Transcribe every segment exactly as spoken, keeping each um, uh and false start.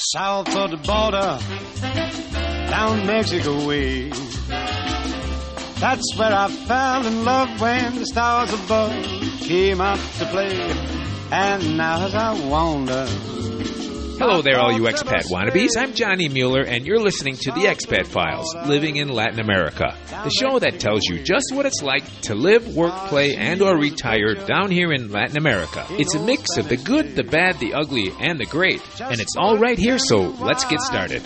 south of the border, down Mexico way. That's where I fell in love when the stars above came out to play. And now as I wander... Hello there, all you expat wannabes. I'm Johnny Mueller, and you're listening to The Expat Files, Living in Latin America, the show that tells you just what it's like to live, work, play, and or retire down here in Latin America. It's a mix of the good, the bad, the ugly, and the great, and it's all right here, so let's get started.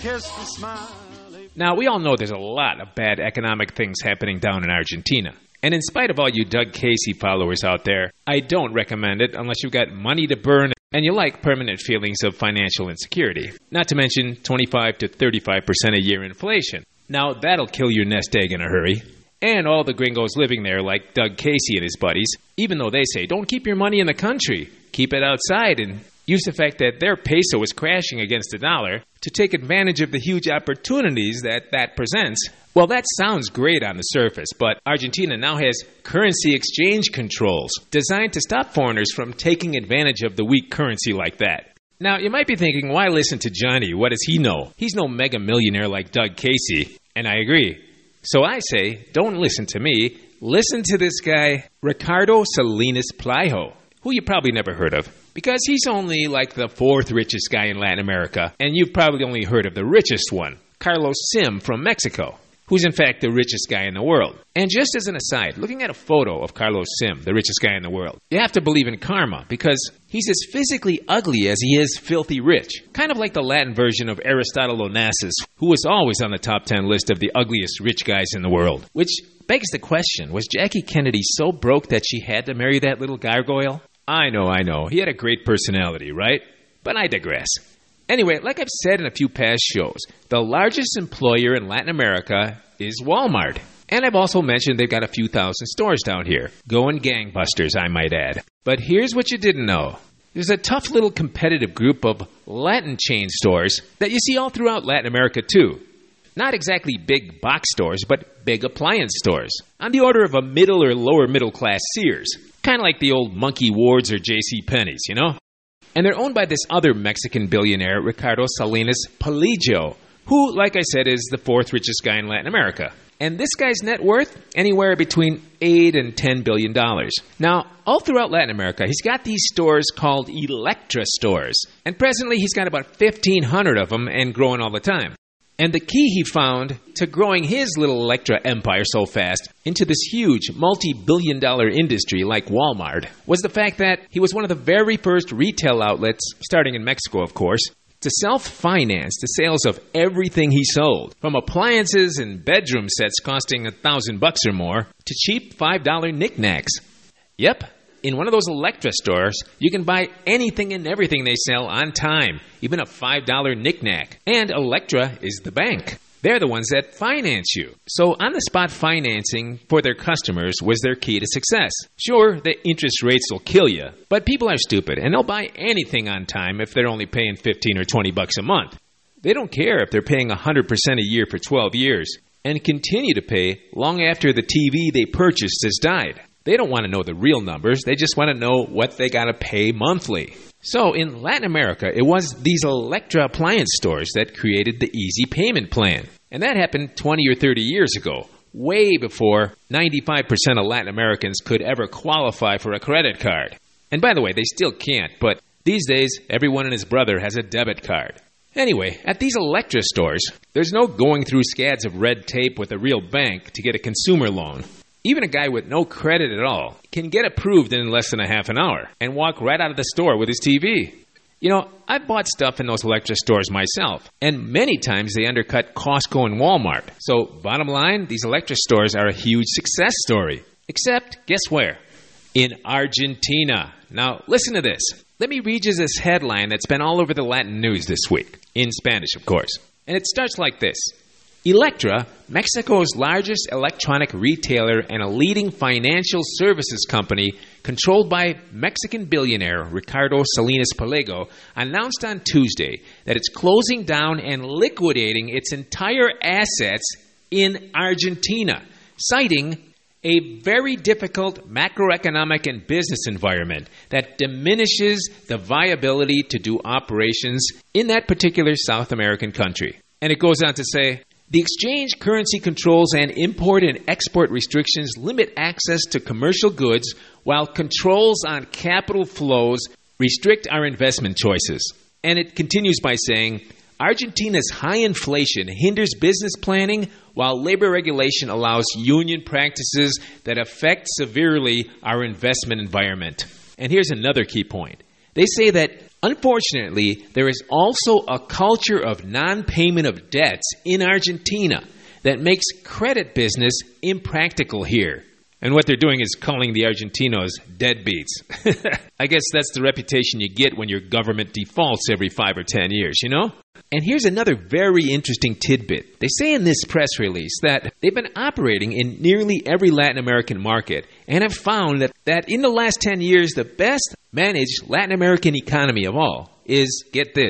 Now, we all know there's a lot of bad economic things happening down in Argentina. And in spite of all you Doug Casey followers out there, I don't recommend it unless you've got money to burn and you like permanent feelings of financial insecurity. Not to mention twenty-five to thirty-five percent a year inflation. Now, that'll kill your nest egg in a hurry. And all the gringos living there like Doug Casey and his buddies, even though they say, don't keep your money in the country, keep it outside, and use the fact that their peso is crashing against the dollar to take advantage of the huge opportunities that that presents. Well, that sounds great on the surface, but Argentina now has currency exchange controls designed to stop foreigners from taking advantage of the weak currency like that. Now, you might be thinking, why listen to Johnny? What does he know? He's no mega millionaire like Doug Casey, and I agree. So I say, don't listen to me. Listen to this guy, Ricardo Salinas Pliego, who you probably never heard of, because he's only like the fourth richest guy in Latin America, and you've probably only heard of the richest one, Carlos Sim from Mexico, who's in fact the richest guy in the world. And just as an aside, looking at a photo of Carlos Sim, the richest guy in the world, you have to believe in karma, because he's as physically ugly as he is filthy rich. Kind of like the Latin version of Aristotle Onassis, who was always on the top ten list of the ugliest rich guys in the world. Which begs the question, was Jackie Kennedy so broke that she had to marry that little gargoyle? I know, I know. He had a great personality, right? But I digress. Anyway, like I've said in a few past shows, the largest employer in Latin America is Walmart. And I've also mentioned they've got a few thousand stores down here. Going gangbusters, I might add. But here's what you didn't know. There's a tough little competitive group of Latin chain stores that you see all throughout Latin America, too. Not exactly big box stores, but big appliance stores, on the order of a middle or lower middle class Sears. Kind of like the old Monkey Wards or J C Penney's, you know? And they're owned by this other Mexican billionaire, Ricardo Salinas Pliego, who, like I said, is the fourth richest guy in Latin America. And this guy's net worth, anywhere between eight and ten billion dollars. Now, all throughout Latin America, he's got these stores called Electra stores. And presently, he's got about fifteen hundred of them and growing all the time. And the key he found to growing his little Electra empire so fast into this huge multi-billion dollar industry like Walmart was the fact that he was one of the very first retail outlets, starting in Mexico of course, to self-finance the sales of everything he sold, from appliances and bedroom sets costing a thousand bucks or more to cheap five dollar knickknacks. Yep. In one of those Electra stores, you can buy anything and everything they sell on time, even a five dollar knickknack. And Electra is the bank. They're the ones that finance you. So on-the-spot financing for their customers was their key to success. Sure, the interest rates will kill you, but people are stupid, and they'll buy anything on time if they're only paying fifteen or twenty bucks a month. They don't care if they're paying one hundred percent a year for twelve years, and continue to pay long after the T V they purchased has died. They don't want to know the real numbers. They just want to know what they got to pay monthly. So in Latin America, it was these Electra appliance stores that created the easy payment plan. And that happened twenty or thirty years ago, way before ninety-five percent of Latin Americans could ever qualify for a credit card. And by the way, they still can't, but these days, everyone and his brother has a debit card. Anyway, at these Electra stores, there's no going through scads of red tape with a real bank to get a consumer loan. Even a guy with no credit at all can get approved in less than a half an hour and walk right out of the store with his T V. You know, I've bought stuff in those Electra stores myself, and many times they undercut Costco and Walmart. So, bottom line, these Electra stores are a huge success story. Except, guess where? In Argentina. Now, listen to this. Let me read you this headline that's been all over the Latin news this week. In Spanish, of course. And it starts like this. Electra, Mexico's largest electronic retailer and a leading financial services company controlled by Mexican billionaire Ricardo Salinas Pliego, announced on Tuesday that it's closing down and liquidating its entire assets in Argentina, citing a very difficult macroeconomic and business environment that diminishes the viability to do operations in that particular South American country. And it goes on to say, the exchange currency controls and import and export restrictions limit access to commercial goods, while controls on capital flows restrict our investment choices. And it continues by saying, Argentina's high inflation hinders business planning, while labor regulation allows union practices that affect severely our investment environment. And here's another key point. They say that, unfortunately, there is also a culture of non-payment of debts in Argentina that makes credit business impractical here. And what they're doing is calling the Argentinos deadbeats. I guess that's the reputation you get when your government defaults every five or ten years, you know? And here's another very interesting tidbit. They say in this press release that they've been operating in nearly every Latin American market and have found that, that in the last ten years, the best managed Latin American economy of all is, get this,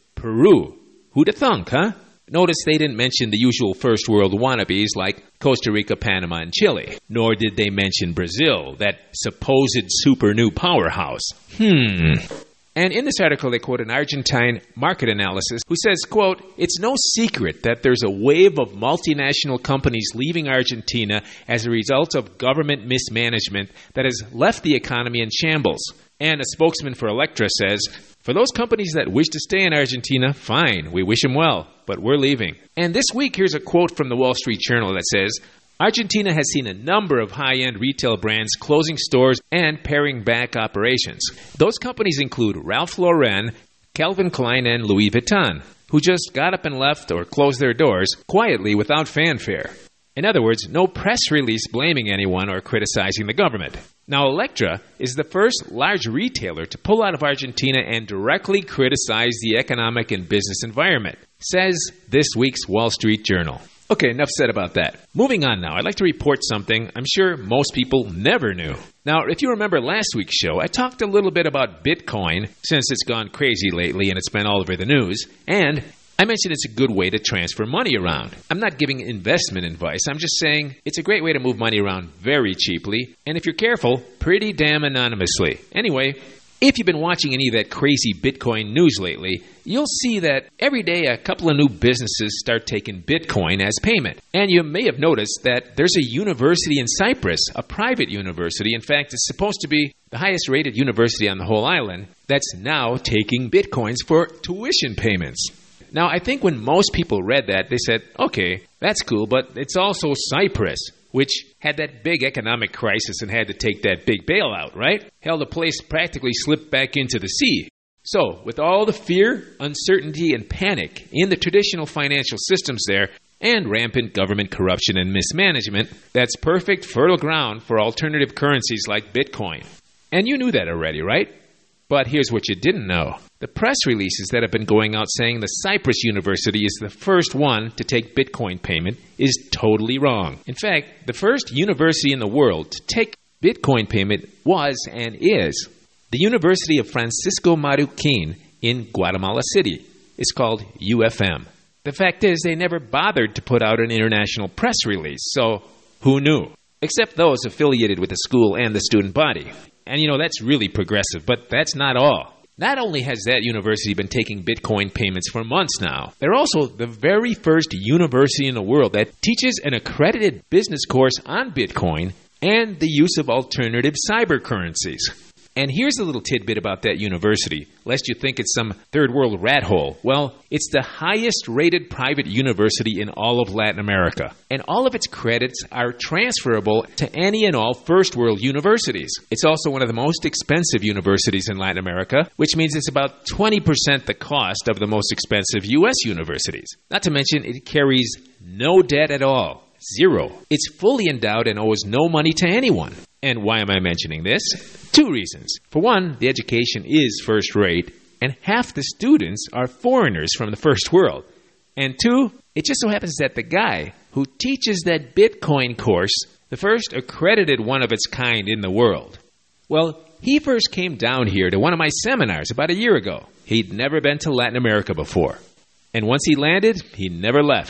Peru. Who'da thunk, huh? Notice they didn't mention the usual first world wannabes like Costa Rica, Panama, and Chile. Nor did they mention Brazil, that supposed super new powerhouse. Hmm. And in this article, they quote an Argentine market analysis who says, quote, it's no secret that there's a wave of multinational companies leaving Argentina as a result of government mismanagement that has left the economy in shambles. And a spokesman for Electra says, for those companies that wish to stay in Argentina, fine, we wish them well, but we're leaving. And this week, here's a quote from the Wall Street Journal that says, Argentina has seen a number of high-end retail brands closing stores and paring back operations. Those companies include Ralph Lauren, Calvin Klein, and Louis Vuitton, who just got up and left or closed their doors quietly without fanfare. In other words, no press release blaming anyone or criticizing the government. Now, Electra is the first large retailer to pull out of Argentina and directly criticize the economic and business environment, says this week's Wall Street Journal. Okay, enough said about that. Moving on now, I'd like to report something I'm sure most people never knew. Now, if you remember last week's show, I talked a little bit about Bitcoin, since it's gone crazy lately and it's been all over the news, and I mentioned it's a good way to transfer money around. I'm not giving investment advice. I'm just saying it's a great way to move money around very cheaply, and if you're careful, pretty damn anonymously. Anyway, if you've been watching any of that crazy Bitcoin news lately, you'll see that every day a couple of new businesses start taking Bitcoin as payment. And you may have noticed that there's a university in Cyprus, a private university. In fact, it's supposed to be the highest rated university on the whole island, that's now taking Bitcoins for tuition payments. Now, I think when most people read that, they said, okay, that's cool, but it's also Cyprus, which had that big economic crisis and had to take that big bailout, right? Hell, the place practically slipped back into the sea. So, with all the fear, uncertainty, and panic in the traditional financial systems there, and rampant government corruption and mismanagement, that's perfect fertile ground for alternative currencies like Bitcoin. And you knew that already, right? But here's what you didn't know. The press releases that have been going out saying the Cyprus University is the first one to take Bitcoin payment is totally wrong. In fact, the first university in the world to take Bitcoin payment was and is the University of Francisco Marroquín in Guatemala City. It's called U F M. The fact is, they never bothered to put out an international press release, so who knew? Except those affiliated with the school and the student body. And you know, that's really progressive, but that's not all. Not only has that university been taking Bitcoin payments for months now, they're also the very first university in the world that teaches an accredited business course on Bitcoin and the use of alternative cyber currencies. And here's a little tidbit about that university, lest you think it's some third world rat hole. Well, it's the highest rated private university in all of Latin America. And all of its credits are transferable to any and all first world universities. It's also one of the most expensive universities in Latin America, which means it's about twenty percent the cost of the most expensive U S universities. Not to mention, it carries no debt at all. Zero. It's fully endowed and owes no money to anyone. And why am I mentioning this? Two reasons. For one, the education is first rate, and half the students are foreigners from the first world. And two, it just so happens that the guy who teaches that Bitcoin course, the first accredited one of its kind in the world, well, he first came down here to one of my seminars about a year ago. He'd never been to Latin America before. And once he landed, he never left.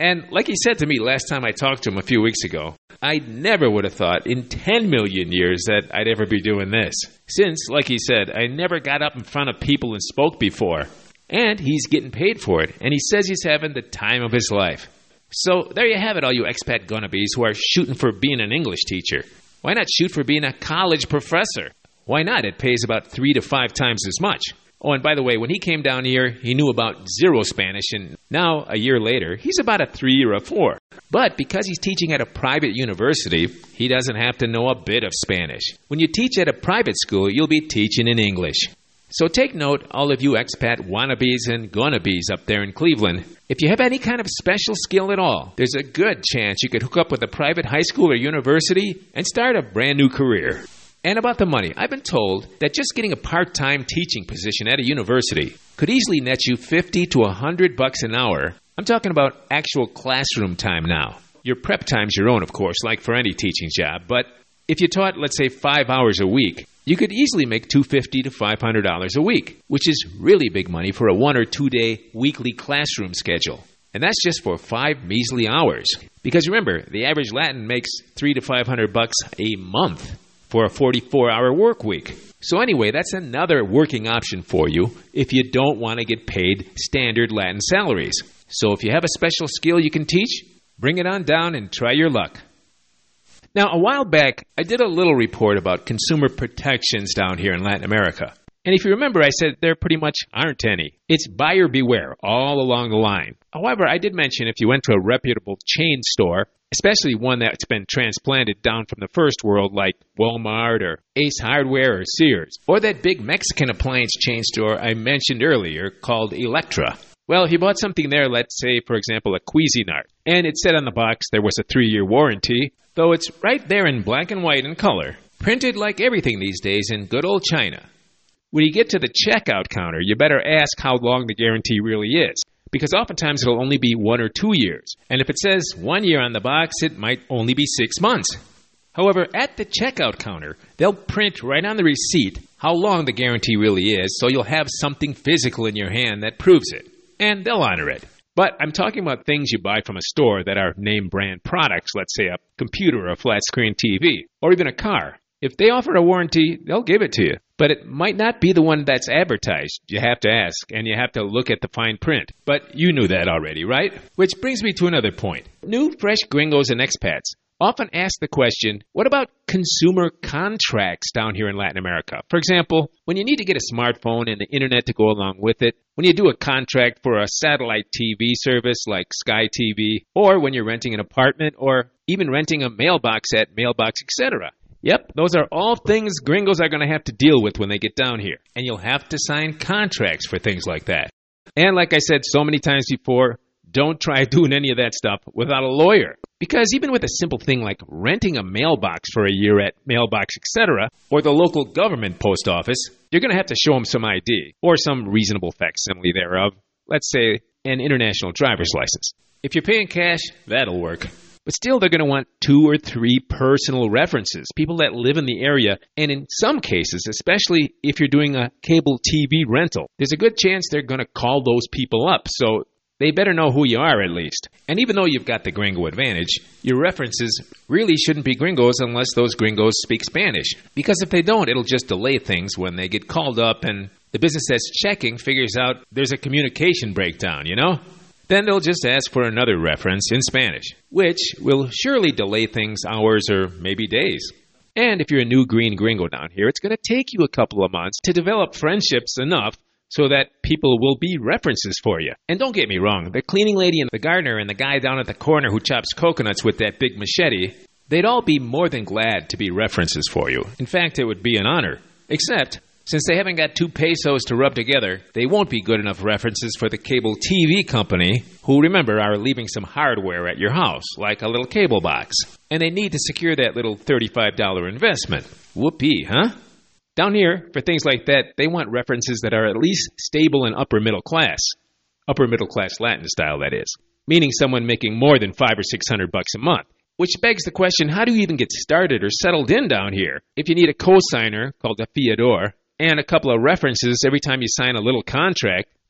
And like he said to me last time I talked to him a few weeks ago, I never would have thought in ten million years that I'd ever be doing this. Since, like he said, I never got up in front of people and spoke before. And he's getting paid for it, and he says he's having the time of his life. So there you have it, all you expat gonnabes who are shooting for being an English teacher. Why not shoot for being a college professor? Why not? It pays about three to five times as much. Oh, and by the way, when he came down here, he knew about zero Spanish, and now, a year later, he's about a three or a four. But because he's teaching at a private university, he doesn't have to know a bit of Spanish. When you teach at a private school, you'll be teaching in English. So take note, all of you expat wannabes and gonnabes up there in Cleveland. If you have any kind of special skill at all, there's a good chance you could hook up with a private high school or university and start a brand new career. And about the money, I've been told that just getting a part-time teaching position at a university could easily net you fifty to one hundred bucks an hour. I'm talking about actual classroom time now. Your prep time's your own, of course, like for any teaching job, but if you taught, let's say, five hours a week, you could easily make two hundred fifty dollars to five hundred dollars a week, which is really big money for a one- or two-day weekly classroom schedule. And that's just for five measly hours. Because remember, the average Latin makes three to five hundred bucks a month for a forty-four hour work week. So anyway, that's another working option for you if you don't want to get paid standard Latin salaries. So if you have a special skill you can teach, bring it on down and try your luck. Now, a while back, I did a little report about consumer protections down here in Latin America. And if you remember, I said there pretty much aren't any. It's buyer beware all along the line. However, I did mention if you went to a reputable chain store, especially one that's been transplanted down from the first world like Walmart or Ace Hardware or Sears, or that big Mexican appliance chain store I mentioned earlier called Electra. Well, if you bought something there, let's say, for example, a Cuisinart, and it said on the box there was a three-year warranty, though it's right there in black and white in color, printed like everything these days in good old China. When you get to the checkout counter, you better ask how long the guarantee really is, because oftentimes it'll only be one or two years. And if it says one year on the box, it might only be six months. However, at the checkout counter, they'll print right on the receipt how long the guarantee really is, so you'll have something physical in your hand that proves it. And they'll honor it. But I'm talking about things you buy from a store that are name brand products, let's say a computer or a flat screen T V, or even a car. If they offer a warranty, they'll give it to you. But it might not be the one that's advertised. You have to ask, and you have to look at the fine print. But you knew that already, right? Which brings me to another point. New, fresh gringos and expats often ask the question, what about consumer contracts down here in Latin America? For example, when you need to get a smartphone and the internet to go along with it, when you do a contract for a satellite T V service like Sky T V, or when you're renting an apartment, or even renting a mailbox at Mailbox, et cetera. Yep, those are all things gringos are going to have to deal with when they get down here. And you'll have to sign contracts for things like that. And like I said so many times before, don't try doing any of that stuff without a lawyer. Because even with a simple thing like renting a mailbox for a year at Mailbox, et cetera, or the local government post office, you're going to have to show them some I D, or some reasonable facsimile thereof, let's say an international driver's license. If you're paying cash, that'll work. But still, they're going to want two or three personal references, people that live in the area, and in some cases, especially if you're doing a cable T V rental, there's a good chance they're going to call those people up, so they better know who you are at least. And even though you've got the gringo advantage, your references really shouldn't be gringos unless those gringos speak Spanish. Because if they don't, it'll just delay things when they get called up and the business that's checking figures out there's a communication breakdown, you know? Then they'll just ask for another reference in Spanish, which will surely delay things hours or maybe days. And if you're a new green gringo down here, it's going to take you a couple of months to develop friendships enough so that people will be references for you. And don't get me wrong, the cleaning lady and the gardener and the guy down at the corner who chops coconuts with that big machete, they'd all be more than glad to be references for you. In fact, it would be an honor. Except, since they haven't got two pesos to rub together, they won't be good enough references for the cable T V company, who, remember, are leaving some hardware at your house, like a little cable box. And they need to secure that little thirty-five dollars investment. Whoopee, huh? Down here, for things like that, they want references that are at least stable and upper middle class. Upper middle class Latin style, that is. Meaning someone making more than five or six hundred bucks a month. Which begs the question, how do you even get started or settled in down here if you need a cosigner, called a fiador, and a couple of references every time you sign a little contract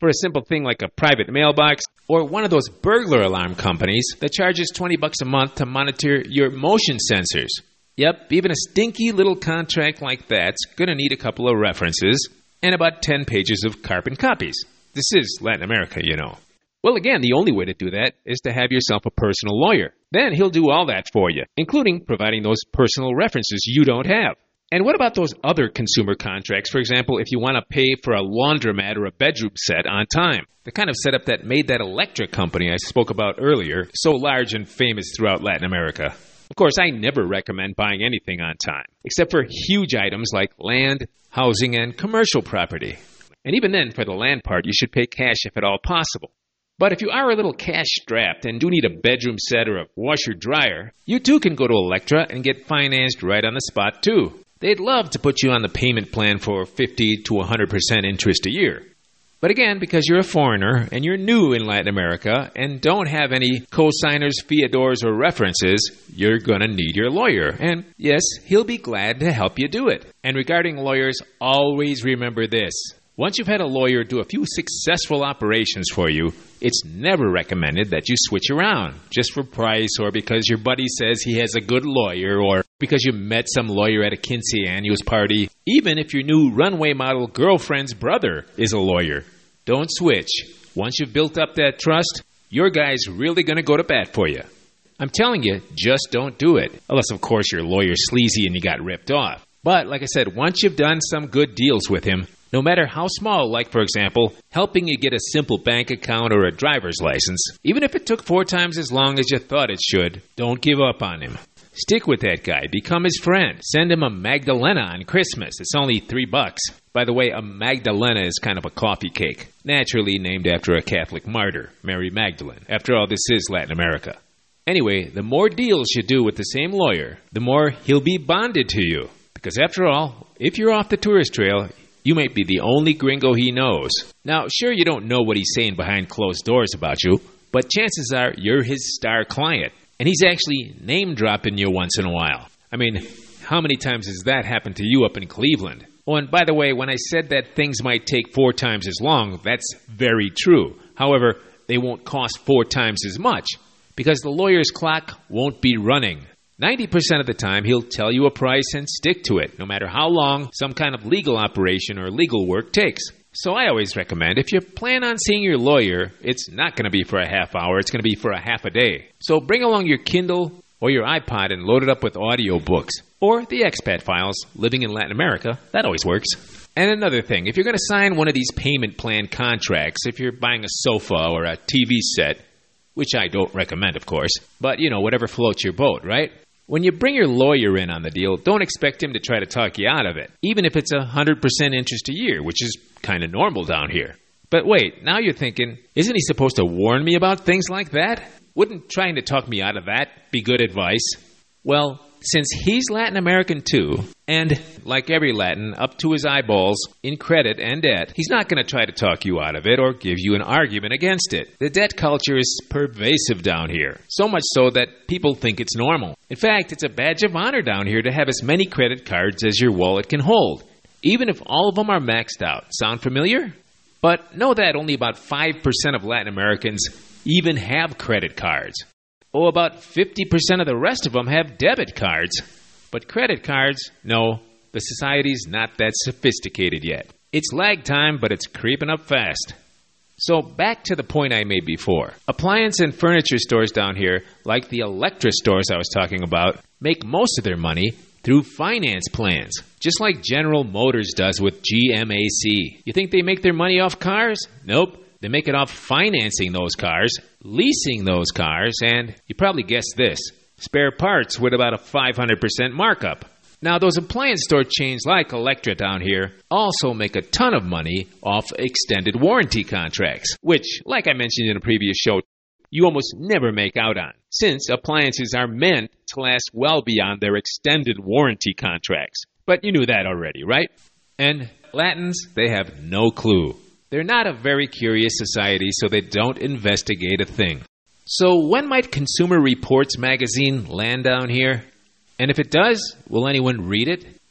for a simple thing like a private mailbox or one of those burglar alarm companies that charges twenty bucks a month to monitor your motion sensors. Yep, even a stinky little contract like that's going to need a couple of references and about ten pages of carbon copies. This is Latin America, you know. Well, again, the only way to do that is to have yourself a personal lawyer. Then he'll do all that for you, including providing those personal references you don't have. And what about those other consumer contracts? For example, if you want to pay for a laundromat or a bedroom set on time. The kind of setup that made that electric company I spoke about earlier so large and famous throughout Latin America. Of course, I never recommend buying anything on time, except for huge items like land, housing, and commercial property. And even then, for the land part, you should pay cash if at all possible. But if you are a little cash-strapped and do need a bedroom set or a washer-dryer, you too can go to Electra and get financed right on the spot too. They'd love to put you on the payment plan for fifty to one hundred percent interest a year. But again, because you're a foreigner and you're new in Latin America and don't have any cosigners, fiadores, or references, you're going to need your lawyer. And yes, he'll be glad to help you do it. And regarding lawyers, always remember this. Once you've had a lawyer do a few successful operations for you, it's never recommended that you switch around just for price or because your buddy says he has a good lawyer or because you met some lawyer at a quince años party, even if your new runway model girlfriend's brother is a lawyer. Don't switch. Once you've built up that trust, your guy's really going to go to bat for you. I'm telling you, just don't do it. Unless, of course, your lawyer's sleazy and you got ripped off. But, like I said, once you've done some good deals with him, no matter how small, like, for example, helping you get a simple bank account or a driver's license, even if it took four times as long as you thought it should, don't give up on him. Stick with that guy. Become his friend. Send him a Magdalena on Christmas. It's only three bucks. By the way, a Magdalena is kind of a coffee cake, naturally named after a Catholic martyr, Mary Magdalene. After all, this is Latin America. Anyway, the more deals you do with the same lawyer, the more he'll be bonded to you. Because after all, if you're off the tourist trail, you might be the only gringo he knows. Now, sure, you don't know what he's saying behind closed doors about you, but chances are you're his star client, and he's actually name-dropping you once in a while. I mean, how many times has that happened to you up in Cleveland? Oh, and by the way, when I said that things might take four times as long, that's very true. However, they won't cost four times as much, because the lawyer's clock won't be running. ninety percent of the time, he'll tell you a price and stick to it, no matter how long some kind of legal operation or legal work takes. So I always recommend, if you plan on seeing your lawyer, it's not going to be for a half hour, it's going to be for a half a day. So bring along your Kindle or your iPod and load it up with audiobooks. Or the Expat Files, living in Latin America, that always works. And another thing, if you're going to sign one of these payment plan contracts, if you're buying a sofa or a T V set, which I don't recommend, of course, but, you know, whatever floats your boat, right? When you bring your lawyer in on the deal, don't expect him to try to talk you out of it, even if it's one hundred percent interest a year, which is kind of normal down here. But wait, now you're thinking, isn't he supposed to warn me about things like that? Wouldn't trying to talk me out of that be good advice? Well, since he's Latin American too, and like every Latin, up to his eyeballs in credit and debt, he's not going to try to talk you out of it or give you an argument against it. The debt culture is pervasive down here, so much so that people think it's normal. In fact, it's a badge of honor down here to have as many credit cards as your wallet can hold, even if all of them are maxed out. Sound familiar? But know that only about five percent of Latin Americans even have credit cards. Oh, about fifty percent of the rest of them have debit cards. But credit cards, no, the society's not that sophisticated yet. It's lag time, but it's creeping up fast. So back to the point I made before. Appliance and furniture stores down here, like the Electra stores I was talking about, make most of their money through finance plans, just like General Motors does with G M A C. You think they make their money off cars? Nope. They make it off financing those cars, leasing those cars, and you probably guessed this, spare parts with about a five hundred percent markup. Now, those appliance store chains like Electra down here also make a ton of money off extended warranty contracts, which, like I mentioned in a previous show, you almost never make out on, since appliances are meant to last well beyond their extended warranty contracts. But you knew that already, right? And Latins, they have no clue. They're not a very curious society, so they don't investigate a thing. So when might Consumer Reports magazine land down here? And if it does, will anyone read it?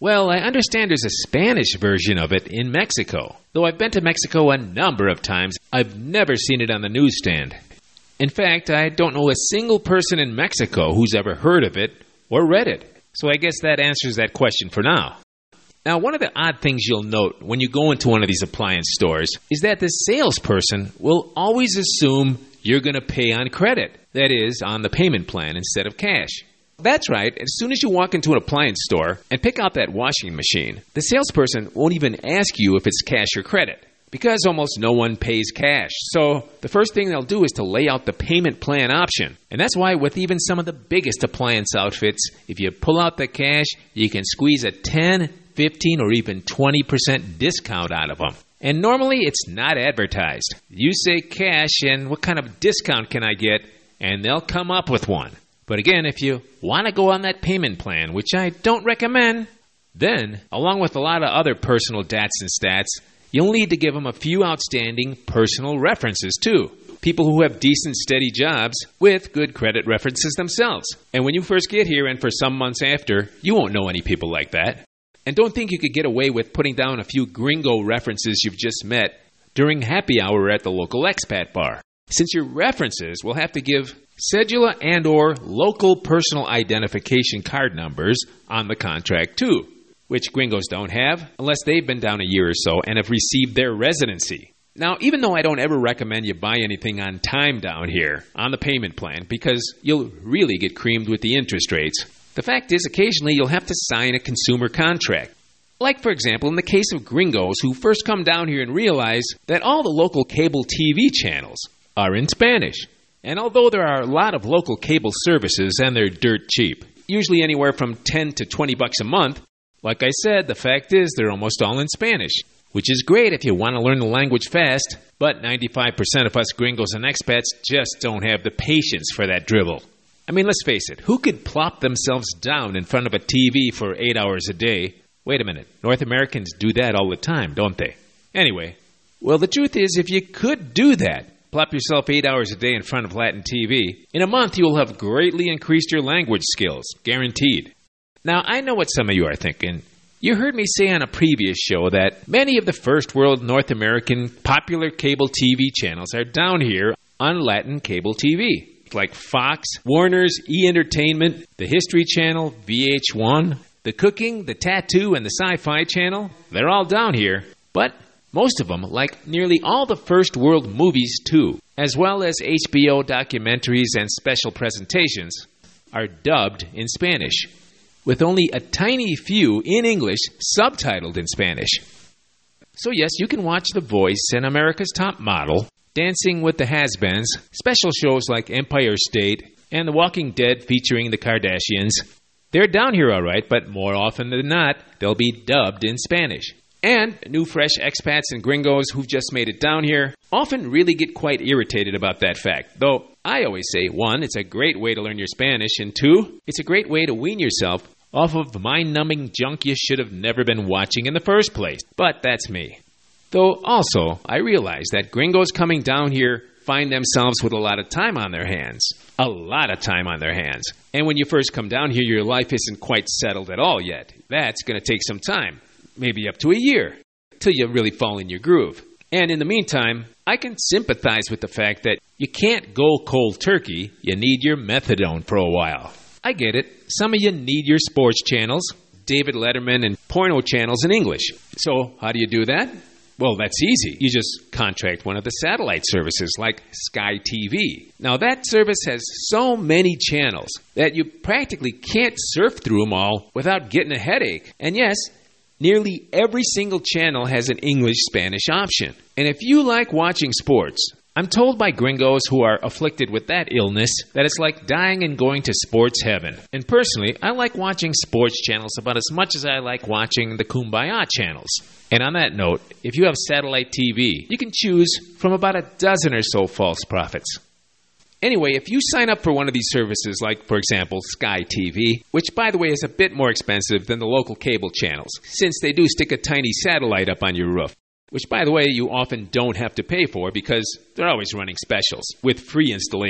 Well, I understand there's a Spanish version of it in Mexico. Though I've been to Mexico a number of times, I've never seen it on the newsstand. In fact, I don't know a single person in Mexico who's ever heard of it or read it. So I guess that answers that question for now. Now, one of the odd things you'll note when you go into one of these appliance stores is that the salesperson will always assume you're going to pay on credit. That is, on the payment plan instead of cash. That's right. As soon as you walk into an appliance store and pick out that washing machine, the salesperson won't even ask you if it's cash or credit, because almost no one pays cash. So the first thing they'll do is to lay out the payment plan option. And that's why with even some of the biggest appliance outfits, if you pull out the cash, you can squeeze a ten, fifteen, or even twenty percent discount out of them. And normally it's not advertised. You say cash and what kind of discount can I get? And they'll come up with one. But again, if you want to go on that payment plan, which I don't recommend, then, along with a lot of other personal dats and stats, you'll need to give them a few outstanding personal references too. People who have decent, steady jobs with good credit references themselves. And when you first get here and for some months after, you won't know any people like that. And don't think you could get away with putting down a few gringo references you've just met during happy hour at the local expat bar, since your references will have to give cedula and or local personal identification card numbers on the contract too, which gringos don't have unless they've been down a year or so and have received their residency. Now, even though I don't ever recommend you buy anything on time down here on the payment plan because you'll really get creamed with the interest rates, the fact is occasionally you'll have to sign a consumer contract. Like, for example, in the case of gringos who first come down here and realize that all the local cable T V channels are in Spanish. And although there are a lot of local cable services and they're dirt cheap, usually anywhere from ten to twenty bucks a month, like I said, the fact is they're almost all in Spanish, which is great if you want to learn the language fast, but ninety-five percent of us gringos and expats just don't have the patience for that dribble. I mean, let's face it, who could plop themselves down in front of a T V for eight hours a day? Wait a minute, North Americans do that all the time, don't they? Anyway, well, the truth is, if you could do that, plop yourself eight hours a day in front of Latin T V, in a month you will have greatly increased your language skills, guaranteed. Now, I know what some of you are thinking. You heard me say on a previous show that many of the first world North American popular cable T V channels are down here on Latin cable T V, like Fox, Warner's, E! Entertainment, the History Channel, V H one, the Cooking, the Tattoo, and the Sci-Fi Channel. They're all down here, but most of them, like nearly all the first world movies too, as well as H B O documentaries and special presentations, are dubbed in Spanish, with only a tiny few in English subtitled in Spanish. So yes, you can watch The Voice and America's Top Model, Dancing with the Has-Beens, special shows like Empire State, and The Walking Dead featuring the Kardashians. They're down here all right, but more often than not, they'll be dubbed in Spanish. And new fresh expats and gringos who've just made it down here often really get quite irritated about that fact. Though I always say, one, it's a great way to learn your Spanish, and two, it's a great way to wean yourself off of mind-numbing junk you should have never been watching in the first place. But that's me. Though also, I realize that gringos coming down here find themselves with a lot of time on their hands. A lot of time on their hands. And when you first come down here, your life isn't quite settled at all yet. That's going to take some time. Maybe up to a year, till you really fall in your groove. And in the meantime, I can sympathize with the fact that you can't go cold turkey. You need your methadone for a while. I get it. Some of you need your sports channels, David Letterman and porno channels in English. So how do you do that? Well, that's easy. You just contract one of the satellite services like Sky T V. Now, that service has so many channels that you practically can't surf through them all without getting a headache. And yes, nearly every single channel has an English-Spanish option. And if you like watching sports, I'm told by gringos who are afflicted with that illness that it's like dying and going to sports heaven. And personally, I like watching sports channels about as much as I like watching the Kumbaya channels. And on that note, if you have satellite T V, you can choose from about a dozen or so false prophets. Anyway, if you sign up for one of these services, like, for example, Sky T V, which, by the way, is a bit more expensive than the local cable channels, since they do stick a tiny satellite up on your roof, which, by the way, you often don't have to pay for because they're always running specials with free installation.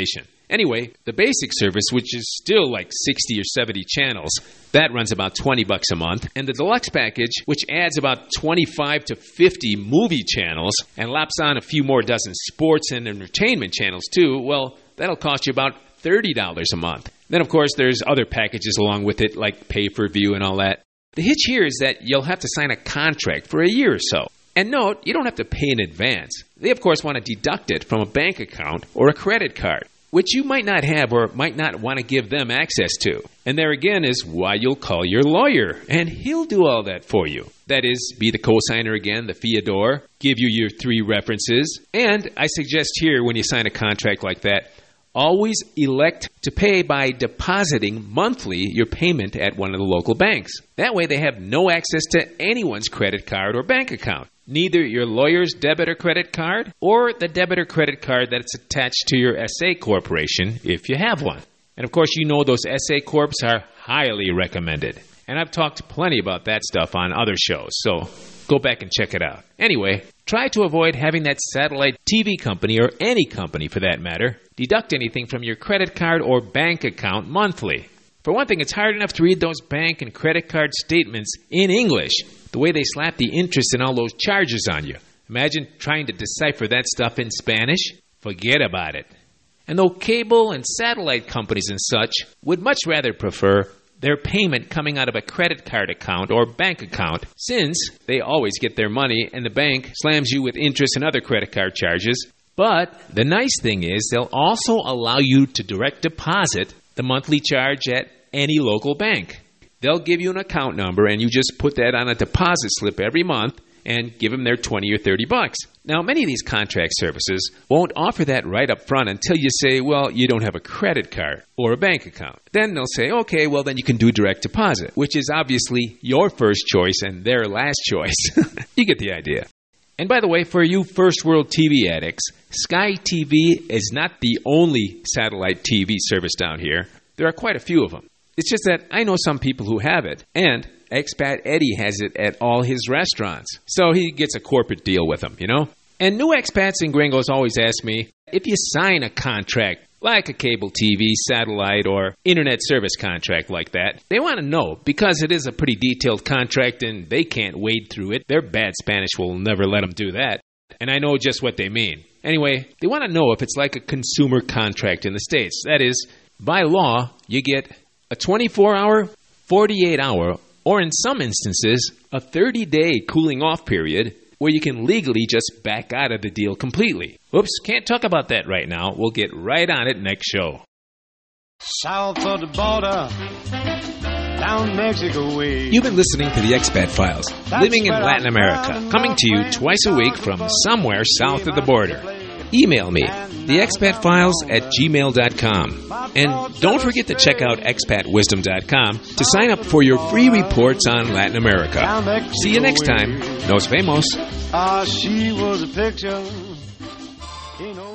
Anyway, the basic service, which is still like sixty or seventy channels, that runs about twenty bucks a month. And the deluxe package, which adds about twenty-five to fifty movie channels and laps on a few more dozen sports and entertainment channels too, well, that'll cost you about thirty dollars a month. Then, of course, there's other packages along with it, like pay-per-view and all that. The hitch here is that you'll have to sign a contract for a year or so. And note, you don't have to pay in advance. They, of course, want to deduct it from a bank account or a credit card, which you might not have or might not want to give them access to. And there again is why you'll call your lawyer, and he'll do all that for you. That is, be the cosigner again, the fiador, give you your three references. And I suggest here, when you sign a contract like that, always elect to pay by depositing monthly your payment at one of the local banks. That way they have no access to anyone's credit card or bank account. Neither your lawyer's debit or credit card or the debit or credit card that's attached to your S A Corporation, if you have one. And of course, you know those S A Corps are highly recommended. And I've talked plenty about that stuff on other shows, so go back and check it out. Anyway, try to avoid having that satellite T V company, or any company for that matter, deduct anything from your credit card or bank account monthly. For one thing, it's hard enough to read those bank and credit card statements in English, the way they slap the interest and all those charges on you. Imagine trying to decipher that stuff in Spanish? Forget about it. And though cable and satellite companies and such would much rather prefer their payment coming out of a credit card account or bank account, since they always get their money and the bank slams you with interest and other credit card charges. But the nice thing is they'll also allow you to direct deposit the monthly charge at any local bank. They'll give you an account number and you just put that on a deposit slip every month and give them their twenty or thirty bucks. Now, many of these contract services won't offer that right up front until you say, well, you don't have a credit card or a bank account. Then they'll say, okay, well, then you can do direct deposit, which is obviously your first choice and their last choice. You get the idea. And by the way, for you first world T V addicts, Sky T V is not the only satellite T V service down here. There are quite a few of them. It's just that I know some people who have it, and Expat Eddie has it at all his restaurants. So he gets a corporate deal with them, you know? And new expats and gringos always ask me, if you sign a contract, like a cable T V, satellite, or internet service contract like that, they want to know, because it is a pretty detailed contract and they can't wade through it. Their bad Spanish will never let them do that. And I know just what they mean. Anyway, they want to know if it's like a consumer contract in the States. That is, by law, you get a twenty-four hour, forty-eight hour, or in some instances, a thirty-day cooling off period where you can legally just back out of the deal completely. Oops, can't talk about that right now. We'll get right on it next show. South of the border, down Mexico way. You've been listening to the Expat Files, living in Latin America, coming to you twice a week from somewhere south of the border. Email me, the expat files at gmail dot com. And don't forget to check out expat wisdom dot com to sign up for your free reports on Latin America. See you next time. Nos vemos. Ah, she was a picture. You know.